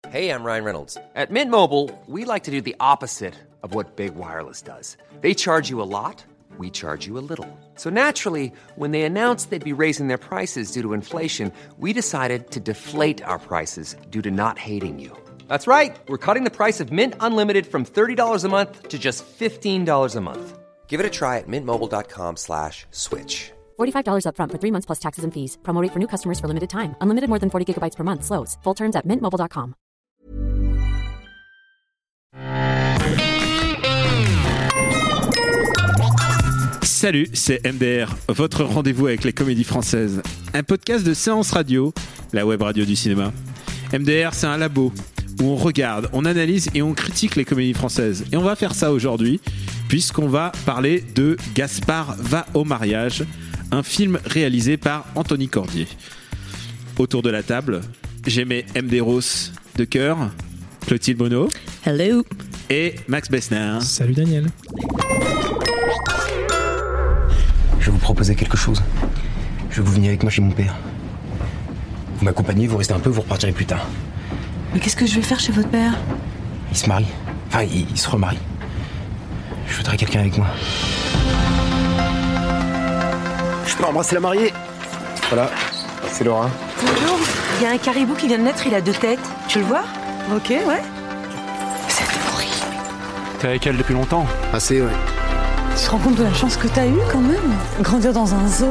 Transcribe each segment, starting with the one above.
Hey, I'm Ryan Reynolds. At Mint Mobile, we like to do the opposite of what Big Wireless does. They charge you a lot, we charge you a little. So naturally, when they announced they'd be raising their prices due to inflation, we decided to deflate our prices due to not hating you. That's right. We're cutting the price of Mint Unlimited from $30 a month to just $15 a month. Give it a try at mintmobile.com/switch. $45 up front for 3 months plus taxes and fees. Promo rate for new customers for limited time. Unlimited more than 40 gigabytes per month. Slows full terms at mintmobile.com. Salut, c'est MDR, votre rendez-vous avec les comédies françaises. Un podcast de Séance Radio, la web radio du cinéma. MDR, c'est un labo où on regarde, on analyse et on critique les comédies françaises. Et on va faire ça aujourd'hui, puisqu'on va parler de Gaspard va au mariage, un film réalisé par Anthony Cordier. Autour de la table, j'ai mes MD Ross de cœur, Clotilde Bonneau. Hello. Et Max Besnard. Salut Daniel. Je vais vous proposer quelque chose. Je veux que vous veniez avec moi chez mon père. Vous m'accompagnez, vous restez un peu, vous repartirez plus tard. Mais qu'est-ce que je vais faire chez votre père ? Il se marie. Enfin, il se remarie. Je voudrais quelqu'un avec moi. Je peux embrasser la mariée. Voilà, c'est Laura. Bonjour, il y a un caribou qui vient de naître, il a 2 têtes. Tu le vois ? Ok, ouais. C'est horrible. T'es avec elle depuis longtemps ? Assez, ouais. Tu te rends compte de la chance que t'as eue quand même ? Grandir dans un zoo.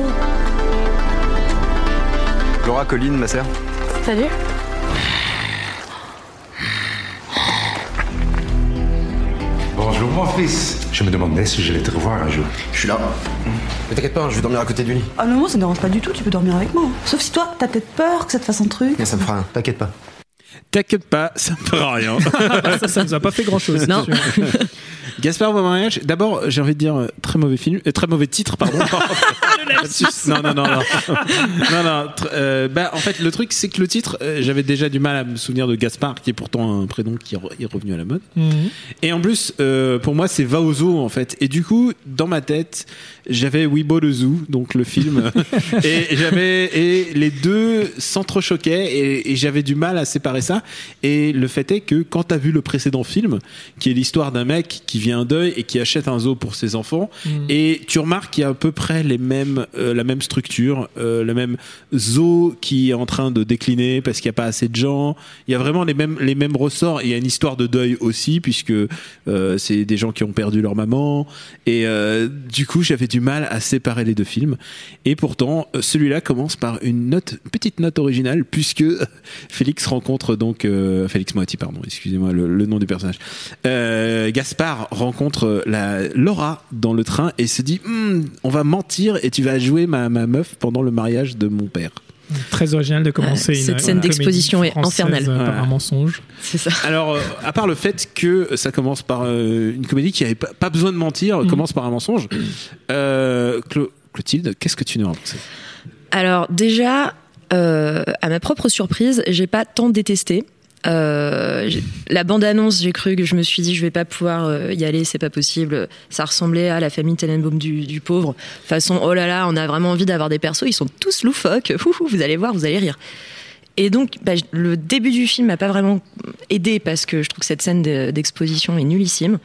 Laura, Colline, ma sœur. Salut. Bonjour mon fils. Je me demandais si j'allais te revoir un jour. Je suis là. Ne t'inquiète pas, je vais dormir à côté du lit. Ah non, ça ne dérange pas du tout, tu peux dormir avec moi. Sauf si toi, t'as peut-être peur que ça te fasse un truc. Mais ça me fera rien, t'inquiète pas. T'inquiète pas, ça me fera rien. ça nous a pas fait grand chose. Non. Gaspard va au mariage. D'abord, j'ai envie de dire très mauvais film, très mauvais titre, pardon. Non. En fait, le truc, c'est que le titre, j'avais déjà du mal à me souvenir de Gaspard, qui est pourtant un prénom qui est revenu à la mode. Mm-hmm. Et en plus, pour moi, c'est Va au zoo, en fait. Et du coup, dans ma tête, j'avais We Bought a Zoo, donc le film, et les deux s'entrechoquaient, et j'avais du mal à séparer ça. Et le fait est que quand t'as vu le précédent film, qui est l'histoire d'un mec qui vit un deuil et qui achète un zoo pour ses enfants, et tu remarques qu'il y a à peu près la même structure, le même zoo qui est en train de décliner parce qu'il n'y a pas assez de gens. Il y a vraiment les mêmes ressorts. Il y a une histoire de deuil aussi, puisque c'est des gens qui ont perdu leur maman, et du coup j'avais du mal à séparer les deux films. Et pourtant celui-là commence par une petite note originale, puisque Félix rencontre donc Félix Moati, pardon, excusez-moi le nom du personnage. Gaspard rencontre Laura dans le train et se dit on va mentir et tu vas jouer ma meuf pendant le mariage de mon père. Très original de commencer cette scène d'exposition est infernale par un mensonge. C'est ça. Alors à part le fait que ça commence par une comédie qui avait pas besoin de mentir, commence par un mensonge. Clotilde, qu'est-ce que tu nous as pensé ? Alors déjà, à ma propre surprise, j'ai pas tant détesté. La bande-annonce, je me suis dit je vais pas pouvoir y aller, c'est pas possible. Ça ressemblait à la famille Tenenbaum du pauvre. Façon, oh là là, on a vraiment envie d'avoir des persos, ils sont tous loufoques. Vous allez voir, vous allez rire. Et donc, le début du film m'a pas vraiment aidé parce que je trouve que cette scène d'exposition est nullissime.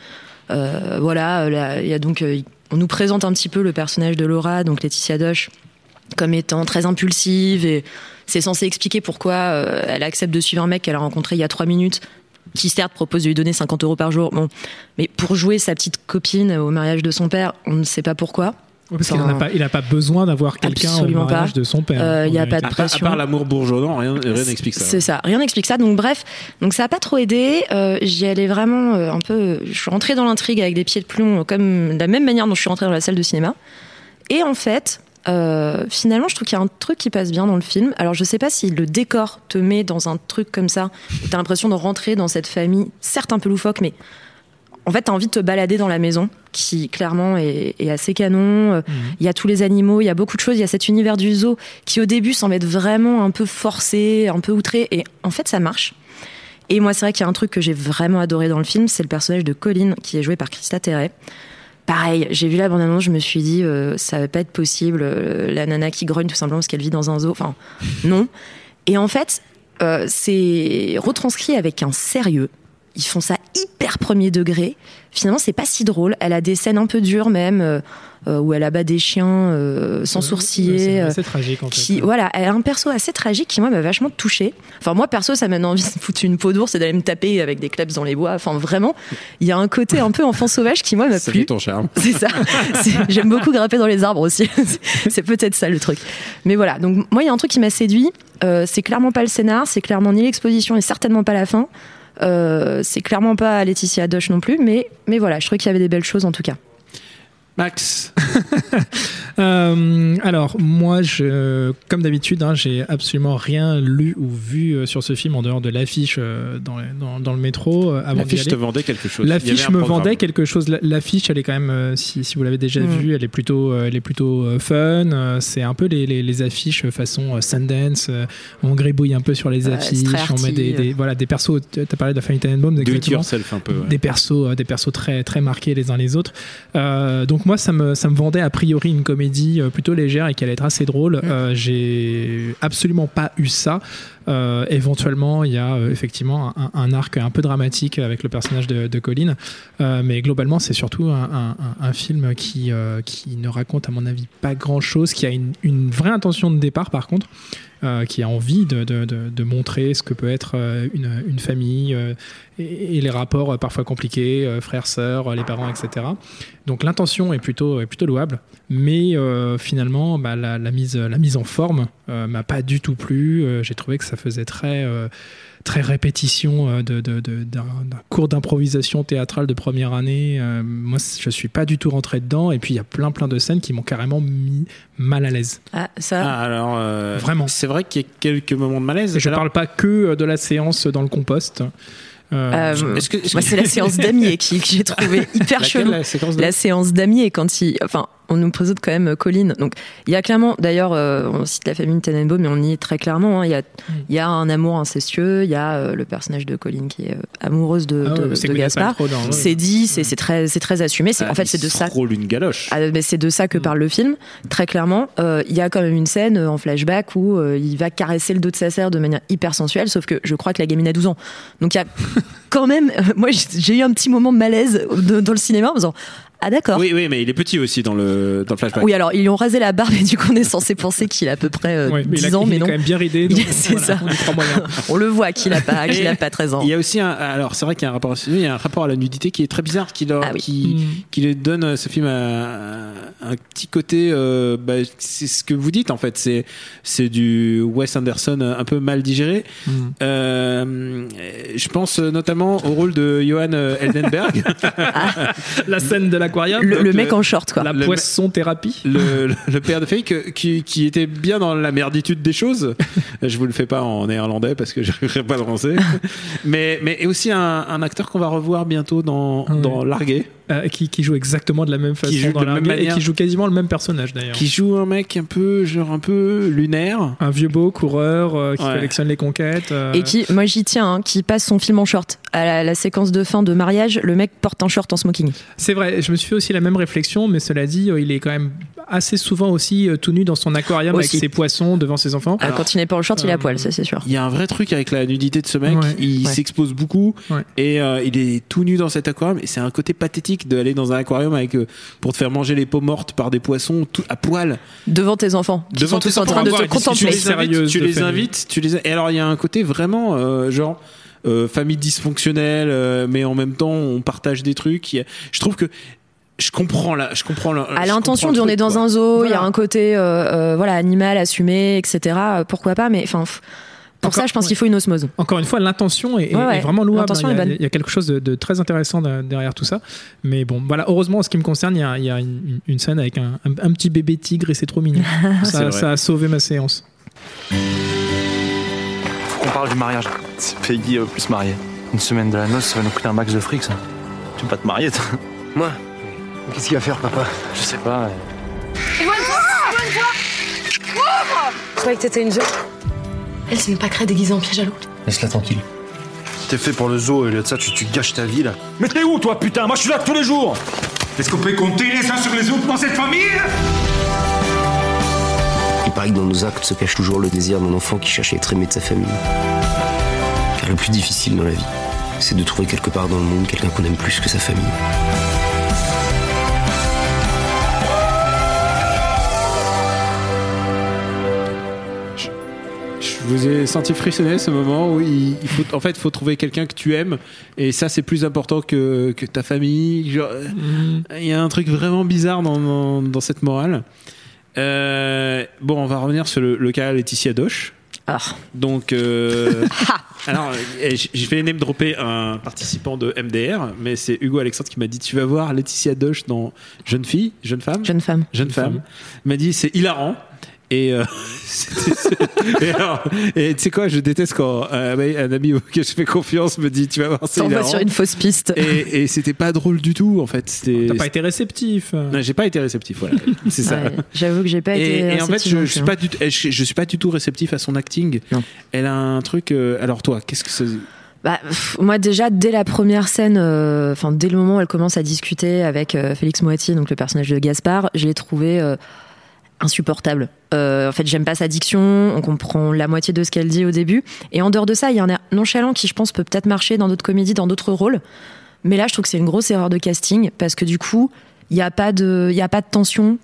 Voilà, il y a donc, on nous présente un petit peu le personnage de Laura, donc Laetitia Doche, comme étant très impulsive, et c'est censé expliquer pourquoi elle accepte de suivre un mec qu'elle a rencontré il y a 3 minutes, qui certes propose de lui donner 50 € par jour. Bon, mais pour jouer sa petite copine au mariage de son père, on ne sait pas pourquoi. Parce qu'il n'a pas besoin d'avoir quelqu'un au mariage de son père. Il n'y a pas de pression. À part l'amour bourgeonnant, rien n'explique ça. C'est ça, rien n'explique ça. Donc bref, donc ça n'a pas trop aidé. J'y allais vraiment un peu... Je suis rentrée dans l'intrigue avec des pieds de plomb, comme de la même manière dont je suis rentrée dans la salle de cinéma. Et en fait... finalement je trouve qu'il y a un truc qui passe bien dans le film. Alors je sais pas si le décor te met dans un truc comme ça, t'as l'impression de rentrer dans cette famille, certes un peu loufoque, mais en fait t'as envie de te balader dans la maison qui clairement est assez canon. Il y a tous les animaux, il y a beaucoup de choses, il y a cet univers du zoo qui au début semble être vraiment un peu forcé, un peu outré, et en fait ça marche. Et moi c'est vrai qu'il y a un truc que j'ai vraiment adoré dans le film, c'est le personnage de Colline qui est joué par Christa Terret. Pareil, j'ai vu la bande-annonce, je me suis dit ça va pas être possible, la nana qui grogne tout simplement parce qu'elle vit dans un zoo, enfin non. Et en fait, c'est retranscrit avec un sérieux. Ils font ça hyper premier degré. Finalement, c'est pas si drôle. Elle a des scènes un peu dures même, où elle abat des chiens sans sourciller. C'est assez tragique en fait. Voilà, elle a un perso assez tragique qui moi m'a vachement touchée. Enfin moi perso, ça m'a donné envie de foutre une peau d'ours et d'aller me taper avec des kleps dans les bois. Enfin vraiment, il y a un côté un peu enfant sauvage qui moi m'a plu. C'est ton charme. C'est ça. J'aime beaucoup grimper dans les arbres aussi. C'est peut-être ça le truc. Mais voilà, donc moi il y a un truc qui m'a séduit. C'est clairement pas le scénar, c'est clairement ni l'exposition et certainement pas la fin. C'est clairement pas Laetitia Doche non plus, mais voilà, je trouvais qu'il y avait des belles choses en tout cas. Max. Alors moi, comme d'habitude, j'ai absolument rien lu ou vu sur ce film en dehors de l'affiche dans le métro. L'affiche te vendait quelque chose. L'affiche me vendait quelque chose. L'affiche, elle est quand même, si vous l'avez déjà vue, elle est plutôt fun. C'est un peu les affiches façon Sundance. On gribouille un peu sur les affiches. On met des persos. T'as parlé de Family Tenenbaum, exactement. Un peu, ouais. Des persos très très marqués les uns les autres. Donc moi, ça me vendait a priori une comédie plutôt légère et qui allait être assez drôle. J'ai absolument pas eu ça. Éventuellement, il y a effectivement un arc un peu dramatique avec le personnage de Colin, mais globalement, c'est surtout un film qui ne raconte, à mon avis, pas grand-chose, qui a une vraie intention de départ, par contre. Qui a envie de montrer ce que peut être une famille et les rapports parfois compliqués, frères, sœurs, les parents, etc. Donc l'intention est plutôt louable, mais finalement la mise en forme m'a pas du tout plu. J'ai trouvé que ça faisait très répétition d'un cours d'improvisation théâtrale de première année. Moi, je suis pas du tout rentré dedans. Et puis, il y a plein de scènes qui m'ont carrément mis mal à l'aise. Alors, vraiment. C'est vrai qu'il y a quelques moments de malaise. Et je parle pas que de la séance dans le compost. Moi, c'est la séance Damier que j'ai trouvé hyper chelou. La séance Damier, on nous présente quand même Colin. Donc, il y a clairement, d'ailleurs, on cite la famille Tenenbaum, mais on y est très clairement. Il y a un amour incestueux. Il y a le personnage de Colin qui est amoureuse de Gaspard. C'est dit, c'est très assumé. En fait, c'est de ça. Une galoche. Mais c'est de ça que parle le film, très clairement. Il y a quand même une scène en flashback où il va caresser le dos de sa sœur de manière hyper sensuelle, sauf que je crois que la gamine a 12 ans. Donc, il y a quand même. Moi, j'ai eu un petit moment de malaise dans le cinéma en me disant. Ah d'accord. Oui, mais il est petit aussi dans le flashback. Oui, alors ils lui ont rasé la barbe et du coup on est censé penser qu'il a à peu près 10 ans, mais non. Il est quand même bien ridé. C'est ça. On le voit qu'il a pas 13 ans. Il y a aussi alors c'est vrai qu'il y a un rapport à la nudité qui est très bizarre, qui lui donne ce film un petit côté. C'est ce que vous dites en fait. C'est du Wes Anderson un peu mal digéré. Je pense notamment au rôle de Johan Eldenberg. La scène de la le mec en short quoi. La poisson thérapie. Le père de famille qui était bien dans la merditude des choses. Je vous le fais pas en néerlandais parce que j'arriverai pas à le français. mais aussi un acteur qu'on va revoir bientôt dans Largué. Qui joue exactement de la même façon dans Largué et qui joue quasiment le même personnage d'ailleurs. Qui joue un mec un peu lunaire. Un vieux beau coureur qui collectionne les conquêtes. Et qui, moi j'y tiens, qui passe son film en short. À la séquence de fin de mariage, le mec porte un short en smoking. C'est vrai, je me suis fait aussi la même réflexion, mais cela dit, il est quand même assez souvent aussi tout nu dans son aquarium avec ses poissons devant ses enfants. Alors, quand il n'est pas en short, il est à poil, ça c'est sûr. Il y a un vrai truc avec la nudité de ce mec, il s'expose beaucoup et il est tout nu dans cet aquarium et c'est un côté pathétique d'aller dans un aquarium pour te faire manger les peaux mortes par des poissons à poil. Devant tes enfants. Qui sont tous en train de te contempler. Tu les invites. Et alors il y a un côté vraiment famille dysfonctionnelle, mais en même temps on partage des trucs. Je trouve que je comprends à l'intention on est dans un zoo, il y a un côté animal assumé, etc. Pourquoi pas, mais enfin pour ça je pense qu'il faut une osmose. Encore une fois, l'intention est vraiment louable. Il y a quelque chose de très intéressant derrière tout ça, mais bon voilà, heureusement en ce qui me concerne il y a une scène avec un petit bébé tigre et c'est trop mignon. ça a sauvé ma séance. Faut qu'on parle du mariage. C'est Peggy plus mariée. Une semaine de la noce, ça va nous coûter un max de fric, ça. Tu veux pas te marier, toi? Moi? Qu'est-ce qu'il va faire, papa? Je sais pas. Je croyais que t'étais une jeune. Elle s'est même pas créée déguisée en piège à loup. Laisse-la tranquille. T'es fait pour le zoo, et au lieu de ça, tu gâches ta vie, là. Mais t'es où, toi, putain? Moi, je suis là tous les jours. Est-ce qu'on peut compter les uns sur les autres dans cette famille? paraît que dans nos actes se cache toujours le désir d'un enfant qui cherche à être aimé de sa famille. Car le plus difficile dans la vie, c'est de trouver quelque part dans le monde quelqu'un qu'on aime plus que sa famille. Je vous ai senti frissonner ce moment où il faut trouver quelqu'un que tu aimes, et ça c'est plus important que ta famille. Il y a un truc vraiment bizarre dans cette morale. Bon, on va revenir sur le cas Laetitia Doche. Donc, alors, j'ai fait name dropper un participant de MDR, mais c'est Hugo Alexandre qui m'a dit: tu vas voir Laetitia Doche dans Jeune femme. Il m'a dit c'est hilarant. Et tu sais quoi, je déteste quand un ami auquel je fais confiance me dit: tu vas voir, c'est hilarant. On va sur une fausse piste. Et c'était pas drôle du tout, en fait. T'as pas été réceptif. Non, j'ai pas été réceptif, voilà. C'est ça. J'avoue que j'ai pas été réceptif. Et en fait, je suis pas du tout réceptif à son acting. Non. Elle a un truc. Alors toi, qu'est-ce que c'est? Moi déjà dès la première scène, dès le moment où elle commence à discuter avec Félix Moati, donc le personnage de Gaspard, je l'ai trouvé insupportable. En fait, j'aime pas sa diction, on comprend la moitié de ce qu'elle dit au début, et en dehors de ça, il y a un air nonchalant qui, je pense, peut peut-être marcher dans d'autres comédies, dans d'autres rôles, mais là, je trouve que c'est une grosse erreur de casting, parce que du coup, il y a pas de tension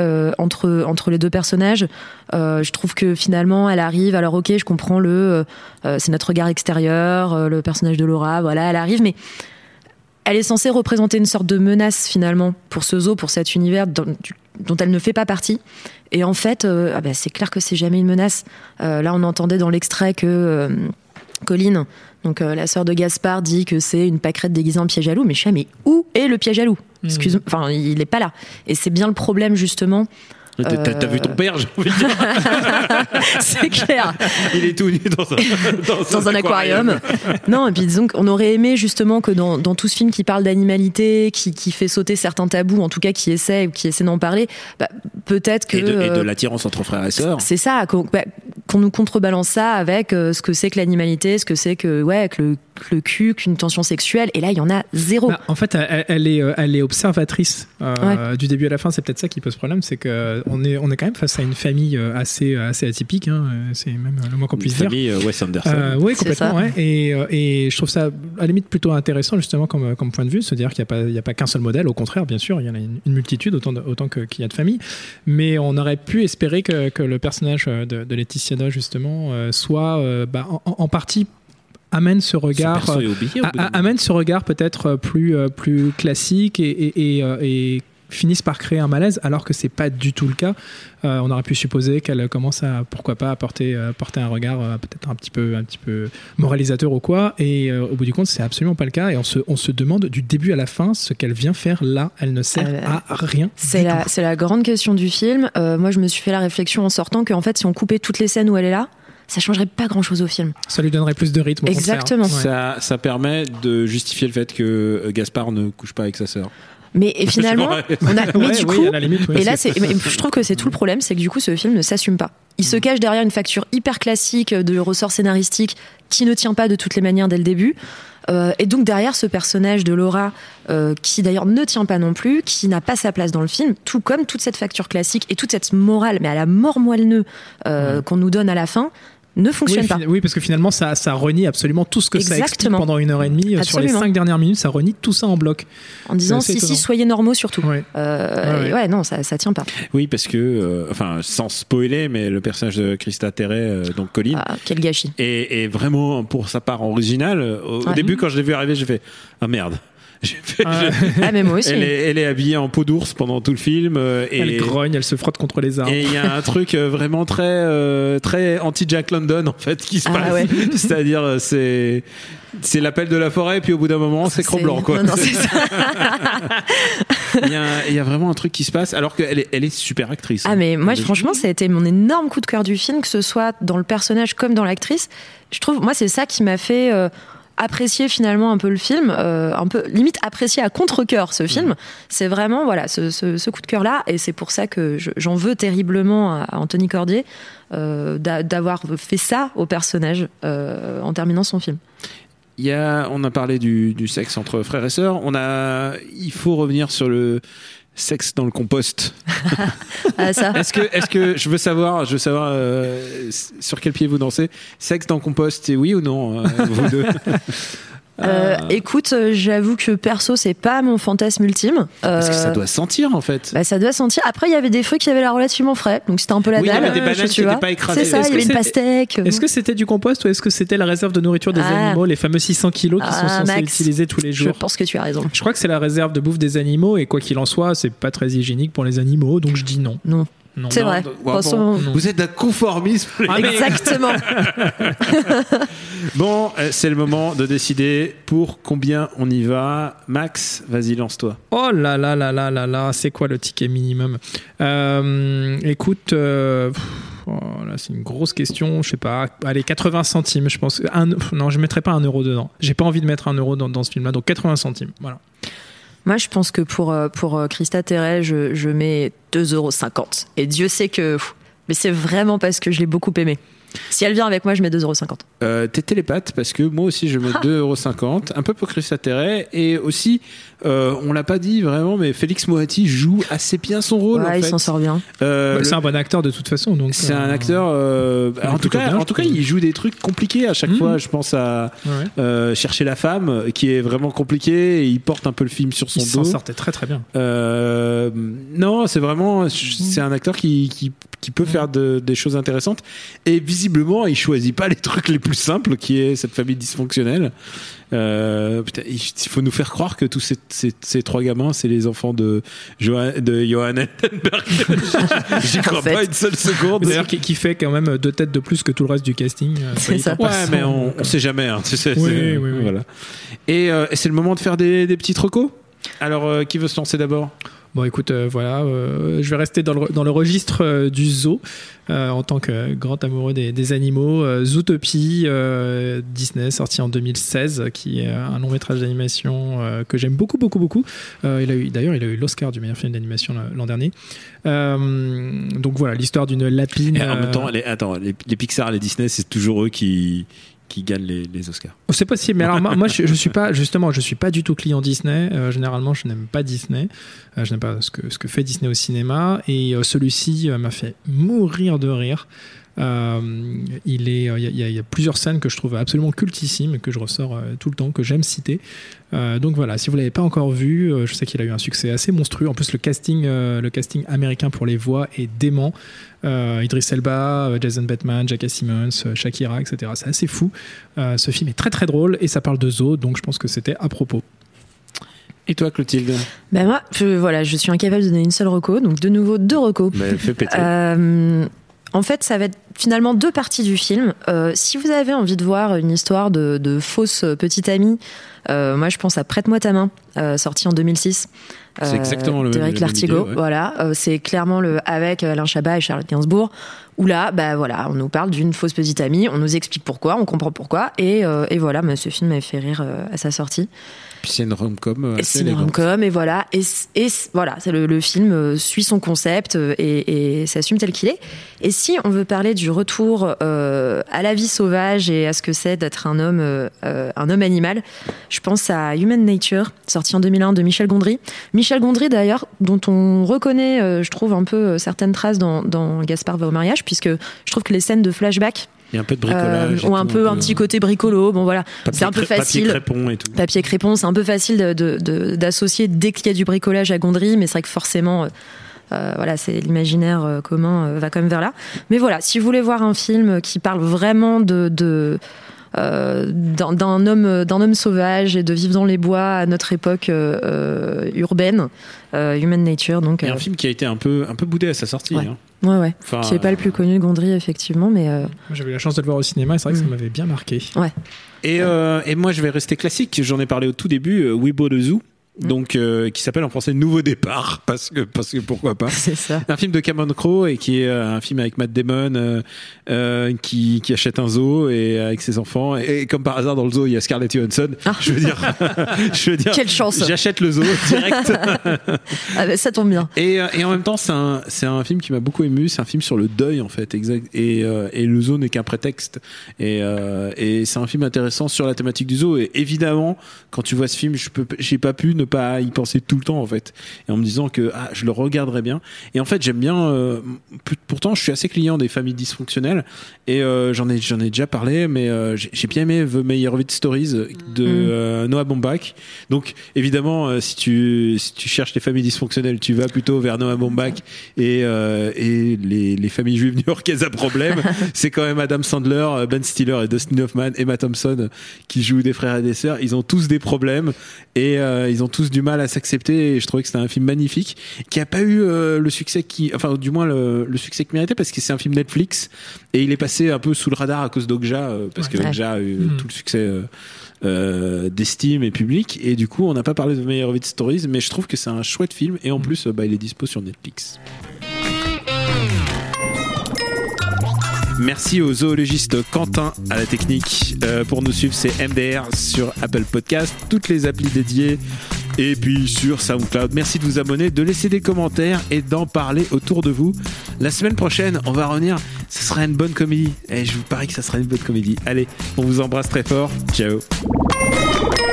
entre les deux personnages. Je trouve que finalement, elle arrive, alors ok, je comprends c'est notre regard extérieur, le personnage de Laura, voilà, elle arrive, mais elle est censée représenter une sorte de menace finalement pour ce zoo, pour cet univers dont elle ne fait pas partie. Et en fait, c'est clair que c'est jamais une menace. Là, on entendait dans l'extrait que Colline, donc la sœur de Gaspard, dit que c'est une pâquerette déguisée en piège à loup. Mais où est le piège à loup ? Excuse-moi, il est pas là. Et c'est bien le problème justement. T'as vu ton père, j'ai envie de dire. C'est clair. Il est tout nu dans un aquarium. Non, et puis disons qu'on aurait aimé justement que dans tout ce film qui parle d'animalité, qui fait sauter certains tabous, en tout cas qui essaie d'en parler, peut-être que... Et de l'attirance entre frères et sœurs. C'est ça, qu'on nous contrebalance ça avec ce que c'est que l'animalité, ce que c'est que le cul, qu'une tension sexuelle, et là il y en a zéro. En fait, elle est observatrice du début à la fin. C'est peut-être ça qui pose problème, c'est que on est quand même face à une famille assez atypique, hein, c'est même le moins qu'on puisse dire. Une famille Wes Anderson. Oui, complètement. Ouais. Et je trouve ça à la limite plutôt intéressant justement comme point de vue, se dire qu'il n'y a pas qu'un seul modèle. Au contraire, bien sûr, il y en a une multitude autant qu'il y a de familles. Mais on aurait pu espérer que le personnage de Laetitia Doche justement soit en partie amène ce regard peut-être plus classique et finissent par créer un malaise, alors que c'est pas du tout le cas. On aurait pu supposer qu'elle commence à, pourquoi pas, porter un regard peut-être un petit peu moralisateur ou quoi, et au bout du compte c'est absolument pas le cas, et on se demande du début à la fin ce qu'elle vient faire là. Elle ne sert à rien. C'est la grande question du film. Moi je me suis fait la réflexion en sortant qu'en fait si on coupait toutes les scènes où elle est là, ça changerait pas grand chose au film. Ça lui donnerait plus de rythme. Exactement. Ça permet de justifier le fait que Gaspard ne couche pas avec sa sœur. Mais finalement, du coup, et là, je trouve que c'est tout le problème, c'est que du coup, ce film ne s'assume pas. Il se cache derrière une facture hyper classique de ressort scénaristique qui ne tient pas de toutes les manières dès le début. Et donc derrière ce personnage de Laura, qui d'ailleurs ne tient pas non plus, qui n'a pas sa place dans le film, tout comme toute cette facture classique et toute cette morale, mais à la mort moelle-nœud qu'on nous donne à la si ne fonctionne pas. Oui, parce que finalement, ça renie absolument tout ce que ça explique pendant 1h30. Sur les 5 dernières minutes, ça renie tout ça en bloc. En disant si, soyez normaux surtout. Non, ça tient pas. Oui, parce que, sans spoiler, mais le personnage de Christa Terray, donc Colline. Quel gâchis. Et vraiment, pour sa part originale, au début, quand je l'ai vu arriver, j'ai fait ah merde. Mais moi aussi. Elle est habillée en peau d'ours pendant tout le film. Elle grogne, elle se frotte contre les arbres. Et il y a un truc vraiment très, très anti-Jack London en fait qui se passe. Ouais. C'est-à-dire c'est l'appel de la forêt, puis au bout d'un moment c'est cran blanc quoi. Non, c'est ça. Il y a vraiment un truc qui se passe, alors qu'elle est super actrice. Mais moi franchement ça a été mon énorme coup de cœur du film, que ce soit dans le personnage comme dans l'actrice. Je trouve, moi c'est ça qui m'a fait apprécier finalement un peu le film, un peu limite apprécier à contre-cœur ce film. C'est vraiment ce coup de cœur là, et c'est pour ça que j'en veux terriblement à Anthony Cordier d'avoir fait ça au personnage en terminant son film. On a parlé du sexe entre frères et sœurs. Il faut revenir sur Sexe dans le compost. Ah, ça. Est-ce que je veux savoir sur quel pied vous dansez. Sexe dans le compost, c'est oui ou non, vous deux? Écoute, j'avoue que perso, c'est pas mon fantasme ultime. Parce que ça doit sentir en fait. Bah, ça doit sentir. Après, il y avait des fruits qui avaient l'air relativement frais, donc c'était un peu la dalle. Il y avait des bananes qui n'étaient pas écrasées. C'est ça, il y avait une pastèque. Est-ce que c'était du compost ou est-ce que c'était la réserve de nourriture des animaux, les fameux 600 kilos qui sont censés utiliser tous les jours? Je pense que tu as raison. Je crois que c'est la réserve de bouffe des animaux et quoi qu'il en soit, c'est pas très hygiénique pour les animaux, donc je dis non. Non. C'est vrai. Vous êtes d'un conformisme. Exactement. Bon, c'est le moment de décider pour combien on y va. Max, vas-y, lance-toi. Oh là là là là là là, c'est quoi le ticket minimum? Écoute, là, c'est une grosse question. Je sais pas. Allez, 80 centimes, je pense. Non, je mettrai pas 1 euro dedans. J'ai pas envie de mettre 1 euro dans ce film-là, donc 80 centimes. Voilà. Moi, je pense que pour Christa Terray, je mets 2,50 €. Et Dieu sait que... Mais c'est vraiment parce que je l'ai beaucoup aimé. Si elle vient avec moi, je mets 2,50 €. T'es télépathe parce que moi aussi je mets 2,50 €, un peu pour Christa Terray, et aussi on l'a pas dit vraiment, mais Félix Moati joue assez bien son rôle. Ouais, en il fait. s'en sort bien. C'est un bon acteur de toute façon, donc c'est un acteur. En tout cas, il joue des trucs compliqués à chaque fois. Je pense à Chercher la femme, qui est vraiment compliqué, et il porte un peu le film sur son dos. Il s'en sortait très très bien. Non, c'est vraiment, c'est un acteur qui peut faire des choses intéressantes, et visiblement il choisit pas les trucs les plus simples, qui est cette famille dysfonctionnelle. Putain, il faut nous faire croire que tous ces 3 gamins, c'est les enfants de Johan Altenberg. J'y crois pas une seule seconde. D'ailleurs, qui fait quand même 2 têtes de plus que tout le reste du casting. C'est ça. Ouais, mais on sait jamais. Hein, oui. Voilà. Et c'est le moment de faire des petits recos. Alors, qui veut se lancer d'abord? Bon, écoute, voilà, je vais rester dans le registre du zoo en tant que grand amoureux des animaux. Zootopie, Disney, sorti en 2016, qui est un long métrage d'animation que j'aime beaucoup. Il a eu l'Oscar du meilleur film d'animation l'an dernier. Donc voilà, l'histoire d'une lapine. Et en même temps, les Pixar, les Disney, c'est toujours eux qui gagnent les Oscars. C'est possible, mais alors moi je suis pas du tout client Disney. Généralement, je n'aime pas Disney. Je n'aime pas ce que fait Disney au cinéma, et celui-ci m'a fait mourir de rire. Il y a plusieurs scènes que je trouve absolument cultissimes, que je ressors tout le temps, que j'aime citer. Donc voilà, si vous l'avez pas encore vu, je sais qu'il a eu un succès assez monstrueux. En plus, le casting américain pour les voix est dément. Idris Elba, Jason Bateman, J.K. Simmons, Shakira, etc. C'est assez fou. Ce film est très très drôle et ça parle de zoo, donc je pense que c'était à propos. Et toi, Clotilde? Ben moi, je suis incapable de donner une seule reco, donc de nouveau 2 recos. Fais péter. En fait, ça va être finalement 2 parties du film. Si vous avez envie de voir une histoire de fausse petite amie, moi je pense à Prête-moi ta main, sorti en 2006. C'est exactement le même. D'Éric Lartigot, voilà. C'est clairement avec Alain Chabat et Charlotte Gainsbourg, où là, on nous parle d'une fausse petite amie, on nous explique pourquoi, on comprend pourquoi, et voilà, mais ce film m'avait fait rire à sa sortie. Puis c'est une rom-com. C'est une rom-com, et voilà. Et voilà, c'est le film suit son concept et s'assume tel qu'il est. Et si on veut parler du retour à la vie sauvage et à ce que c'est d'être un homme animal, je pense à Human Nature, sorti en 2001 de Michel Gondry. Michel Gondry, d'ailleurs, dont on reconnaît, je trouve, un peu certaines traces dans Gaspard va au mariage, puisque je trouve que les scènes de flashback, il y a un peu de bricolage. Ont un petit côté bricolo. Bon voilà, c'est un peu facile. Papier crépon et tout. Papier crépon, c'est un peu facile d'associer dès qu'il y a du bricolage à Gondry, mais c'est vrai que forcément, voilà, c'est l'imaginaire commun va quand même vers là. Mais voilà, si vous voulez voir un film qui parle vraiment d'un homme sauvage et de vivre dans les bois à notre époque urbaine, Human Nature, donc. Et un film qui a été un peu boudé à sa sortie. Ouais. Hein. Ouais. Enfin, qui n'est pas le plus connu de Gondry, effectivement, mais. J'avais eu la chance de le voir au cinéma, et c'est vrai que ça m'avait bien marqué. Ouais. Et moi, je vais rester classique. J'en ai parlé au tout début. We Bought a Zoo. Donc qui s'appelle en français Nouveau Départ, parce que pourquoi pas. C'est ça. Un film de Cameron Crowe, et qui est un film avec Matt Damon qui achète un zoo et avec ses enfants, et comme par hasard dans le zoo il y a Scarlett Johansson. Je veux dire quelle chance. J'achète le zoo direct. Ça tombe bien. Et en même temps c'est un film qui m'a beaucoup ému. C'est un film sur le deuil en fait, exact. Et le zoo n'est qu'un prétexte. Et c'est un film intéressant sur la thématique du zoo. Et évidemment, quand tu vois ce film, j'ai pas pu ne ne pas y penser tout le temps en fait, et en me disant que je le regarderai bien. Et en fait j'aime bien, pourtant je suis assez client des familles dysfonctionnelles, et j'en ai déjà parlé, mais j'ai bien aimé The Meyerowitz Stories de Noah Baumbach. Donc évidemment si tu cherches les familles dysfonctionnelles, tu vas plutôt vers Noah Baumbach, et les familles juives new-yorkaises à problème. C'est quand même Adam Sandler, Ben Stiller et Dustin Hoffman, Emma Thompson qui jouent des frères et des sœurs. Ils ont tous des problèmes, et ils ont tous du mal à s'accepter, et je trouvais que c'était un film magnifique qui a pas eu le succès du moins le succès qu'il méritait, parce que c'est un film Netflix et il est passé un peu sous le radar à cause d'Okja, parce que Okja a eu tout le succès d'estime et public, et du coup on n'a pas parlé de Meyerowitz Stories, mais je trouve que c'est un chouette film, et en plus il est dispo sur Netflix. Merci au zoologiste Quentin à la technique. Pour nous suivre, c'est MDR sur Apple Podcast, toutes les applis dédiées, et puis sur SoundCloud. Merci de vous abonner, de laisser des commentaires et d'en parler autour de vous. La semaine prochaine, on va revenir. Ce sera une bonne comédie. Et je vous parie que ça sera une bonne comédie. Allez, on vous embrasse très fort. Ciao.